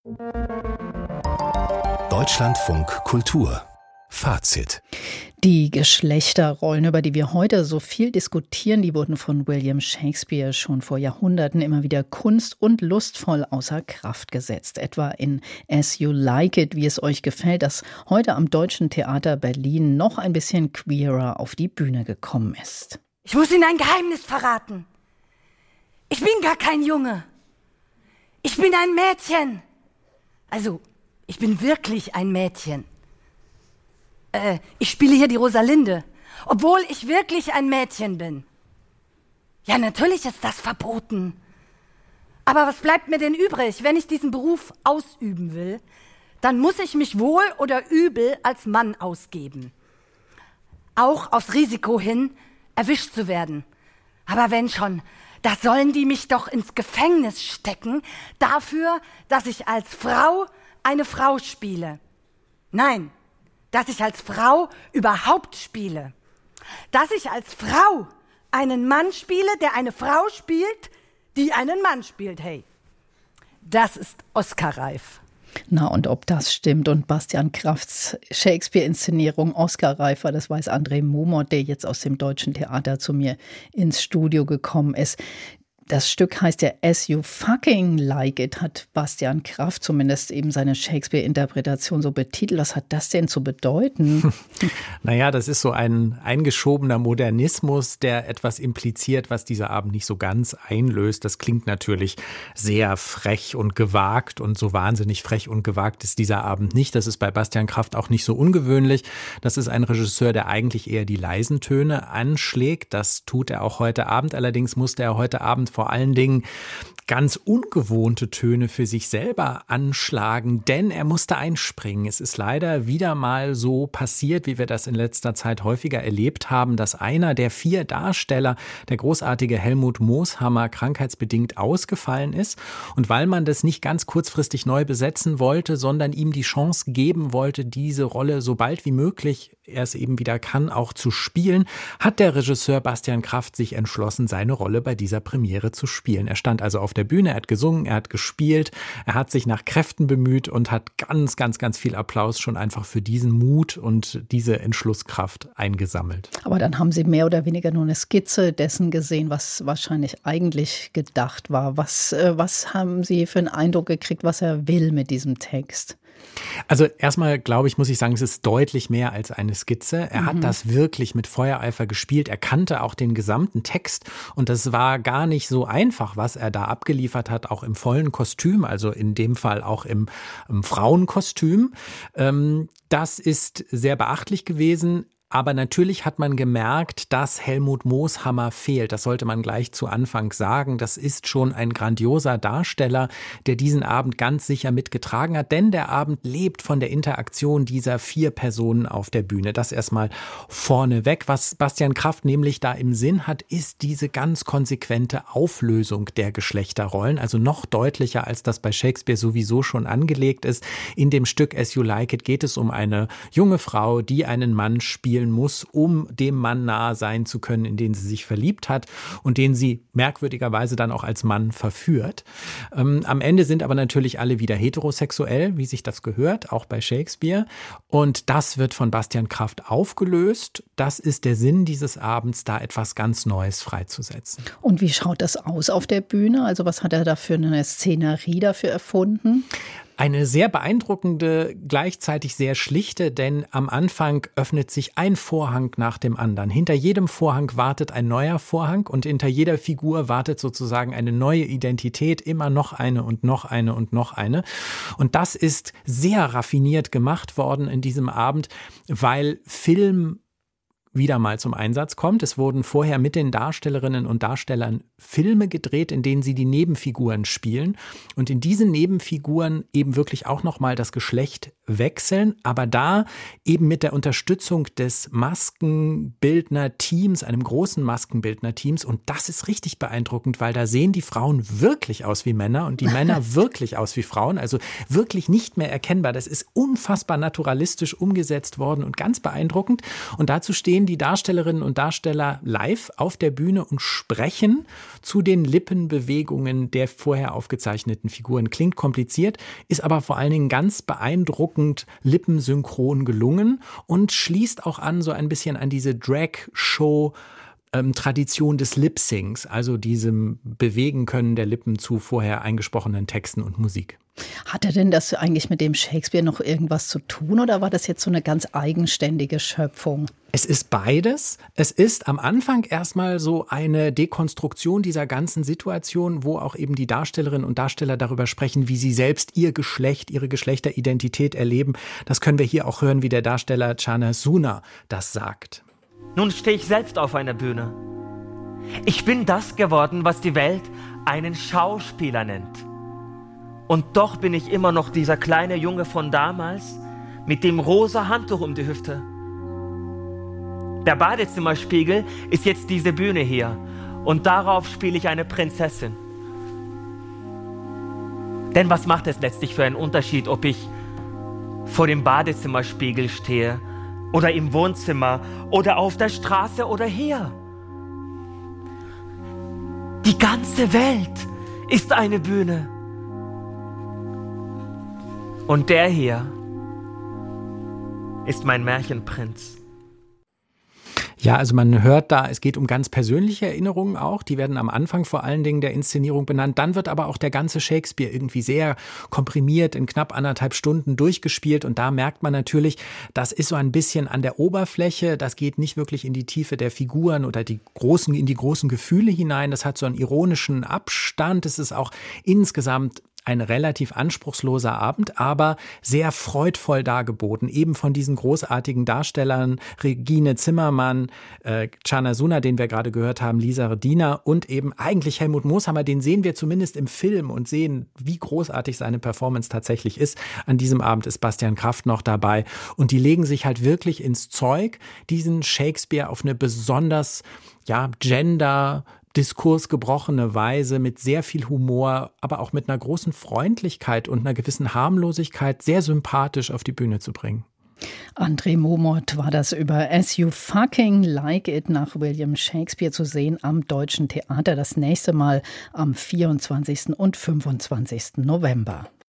Deutschlandfunk Kultur Fazit. Die Geschlechterrollen, über die wir heute so viel diskutieren, die wurden von William Shakespeare schon vor Jahrhunderten immer wieder kunst- und lustvoll außer Kraft gesetzt. Etwa in As You Like It, wie es euch gefällt, das heute am Deutschen Theater Berlin noch ein bisschen queerer auf die Bühne gekommen ist. Ich muss Ihnen ein Geheimnis verraten. Ich bin gar kein Junge. Ich bin ein Mädchen. Also, ich bin wirklich ein Mädchen. Ich spiele hier die Rosalinde, obwohl ich wirklich ein Mädchen bin. Ja, natürlich ist das verboten. Aber was bleibt mir denn übrig, wenn ich diesen Beruf ausüben will? Dann muss ich mich wohl oder übel als Mann ausgeben. Auch aufs Risiko hin, erwischt zu werden. Aber wenn schon, da sollen die mich doch ins Gefängnis stecken, dafür, dass ich als Frau eine Frau spiele. Nein, dass ich als Frau überhaupt spiele. Dass ich als Frau einen Mann spiele, der eine Frau spielt, die einen Mann spielt. Hey, das ist Oscar-reif. Na, und ob das stimmt und Bastian Krafts Shakespeare-Inszenierung Oscar-reif war, das weiß André Momot, der jetzt aus dem Deutschen Theater zu mir ins Studio gekommen ist. Das Stück heißt ja As You Fucking Like It, hat Bastian Kraft zumindest eben seine Shakespeare-Interpretation so betitelt. Was hat das denn zu bedeuten? Naja, das ist so ein eingeschobener Modernismus, der etwas impliziert, was dieser Abend nicht so ganz einlöst. Das klingt natürlich sehr frech und gewagt und so wahnsinnig frech und gewagt ist dieser Abend nicht. Das ist bei Bastian Kraft auch nicht so ungewöhnlich. Das ist ein Regisseur, der eigentlich eher die leisen Töne anschlägt. Das tut er auch heute Abend. Allerdings musste er heute Abend vor allen Dingen ganz ungewohnte Töne für sich selber anschlagen, denn er musste einspringen. Es ist leider wieder mal so passiert, wie wir das in letzter Zeit häufiger erlebt haben, dass einer der 4 Darsteller, der großartige Helmut Mooshammer, krankheitsbedingt ausgefallen ist. Und weil man das nicht ganz kurzfristig neu besetzen wollte, sondern ihm die Chance geben wollte, diese Rolle so bald wie möglich, er es eben wieder kann, auch zu spielen, hat der Regisseur Bastian Kraft sich entschlossen, seine Rolle bei dieser Premiere zu spielen. Er stand also auf der Bühne, er hat gesungen, er hat gespielt, er hat sich nach Kräften bemüht und hat ganz, ganz, ganz viel Applaus schon einfach für diesen Mut und diese Entschlusskraft eingesammelt. Aber dann haben Sie mehr oder weniger nur eine Skizze dessen gesehen, was wahrscheinlich eigentlich gedacht war. Was haben Sie für einen Eindruck gekriegt, was er will mit diesem Text? Also erstmal, glaube ich, muss ich sagen, es ist deutlich mehr als eine Skizze. Er hat das wirklich mit Feuereifer gespielt. Er kannte auch den gesamten Text und das war gar nicht so einfach, was er da abgeliefert hat, auch im vollen Kostüm, also in dem Fall auch im Frauenkostüm. Das ist sehr beachtlich gewesen. Aber natürlich hat man gemerkt, dass Helmut Mooshammer fehlt. Das sollte man gleich zu Anfang sagen. Das ist schon ein grandioser Darsteller, der diesen Abend ganz sicher mitgetragen hat. Denn der Abend lebt von der Interaktion dieser 4 Personen auf der Bühne. Das erstmal vorneweg. Was Bastian Kraft nämlich da im Sinn hat, ist diese ganz konsequente Auflösung der Geschlechterrollen. Also noch deutlicher, als das bei Shakespeare sowieso schon angelegt ist. In dem Stück As You Like It geht es um eine junge Frau, die einen Mann spielt muss, um dem Mann nahe sein zu können, in den sie sich verliebt hat und den sie merkwürdigerweise dann auch als Mann verführt. Am Ende sind aber natürlich alle wieder heterosexuell, wie sich das gehört, auch bei Shakespeare. Und das wird von Bastian Kraft aufgelöst. Das ist der Sinn dieses Abends, da etwas ganz Neues freizusetzen. Und wie schaut das aus auf der Bühne? Also was hat er da für eine Szenerie dafür erfunden? Eine sehr beeindruckende, gleichzeitig sehr schlichte, denn am Anfang öffnet sich ein Vorhang nach dem anderen. Hinter jedem Vorhang wartet ein neuer Vorhang und hinter jeder Figur wartet sozusagen eine neue Identität, immer noch eine und noch eine und noch eine. Und das ist sehr raffiniert gemacht worden in diesem Abend, weil Film wieder mal zum Einsatz kommt. Es wurden vorher mit den Darstellerinnen und Darstellern Filme gedreht, in denen sie die Nebenfiguren spielen und in diesen Nebenfiguren eben wirklich auch nochmal das Geschlecht wechseln, aber da eben mit der Unterstützung des Maskenbildner-Teams, einem großen Maskenbildner-Teams, und das ist richtig beeindruckend, weil da sehen die Frauen wirklich aus wie Männer und die Männer wirklich aus wie Frauen, also wirklich nicht mehr erkennbar. Das ist unfassbar naturalistisch umgesetzt worden und ganz beeindruckend und dazu stehen stehen die Darstellerinnen und Darsteller live auf der Bühne und sprechen zu den Lippenbewegungen der vorher aufgezeichneten Figuren. Klingt kompliziert, ist aber vor allen Dingen ganz beeindruckend lippensynchron gelungen und schließt auch an so ein bisschen an diese Drag-Show Tradition des Lip-Syncs, also diesem Bewegen können der Lippen zu vorher eingesprochenen Texten und Musik. Hatte denn das eigentlich mit dem Shakespeare noch irgendwas zu tun oder war das jetzt so eine ganz eigenständige Schöpfung? Es ist beides. Es ist am Anfang erstmal so eine Dekonstruktion dieser ganzen Situation, wo auch eben die Darstellerinnen und Darsteller darüber sprechen, wie sie selbst ihr Geschlecht, ihre Geschlechteridentität erleben. Das können wir hier auch hören, wie der Darsteller Chanasuna das sagt. Nun stehe ich selbst auf einer Bühne. Ich bin das geworden, was die Welt einen Schauspieler nennt. Und doch bin ich immer noch dieser kleine Junge von damals mit dem rosa Handtuch um die Hüfte. Der Badezimmerspiegel ist jetzt diese Bühne hier und darauf spiele ich eine Prinzessin. Denn was macht es letztlich für einen Unterschied, ob ich vor dem Badezimmerspiegel stehe oder im Wohnzimmer oder auf der Straße oder hier? Die ganze Welt ist eine Bühne. Und der hier ist mein Märchenprinz. Ja, also man hört da, es geht um ganz persönliche Erinnerungen auch. Die werden am Anfang vor allen Dingen der Inszenierung benannt. Dann wird aber auch der ganze Shakespeare irgendwie sehr komprimiert in knapp 1,5 Stunden durchgespielt. Und da merkt man natürlich, das ist so ein bisschen an der Oberfläche. Das geht nicht wirklich in die Tiefe der Figuren oder in die großen Gefühle hinein. Das hat so einen ironischen Abstand. Es ist auch insgesamt ein relativ anspruchsloser Abend, aber sehr freudvoll dargeboten. Eben von diesen großartigen Darstellern Regine Zimmermann, Chanasuna, den wir gerade gehört haben, Lisa Redina und eben eigentlich Helmut Mooshammer. Den sehen wir zumindest im Film und sehen, wie großartig seine Performance tatsächlich ist. An diesem Abend ist Bastian Kraft noch dabei. Und die legen sich halt wirklich ins Zeug, diesen Shakespeare auf eine besonders, diskursgebrochene Weise mit sehr viel Humor, aber auch mit einer großen Freundlichkeit und einer gewissen Harmlosigkeit sehr sympathisch auf die Bühne zu bringen. André Momot war das über As You Fucking Like It nach William Shakespeare zu sehen am Deutschen Theater. Das nächste Mal am 24. und 25. November.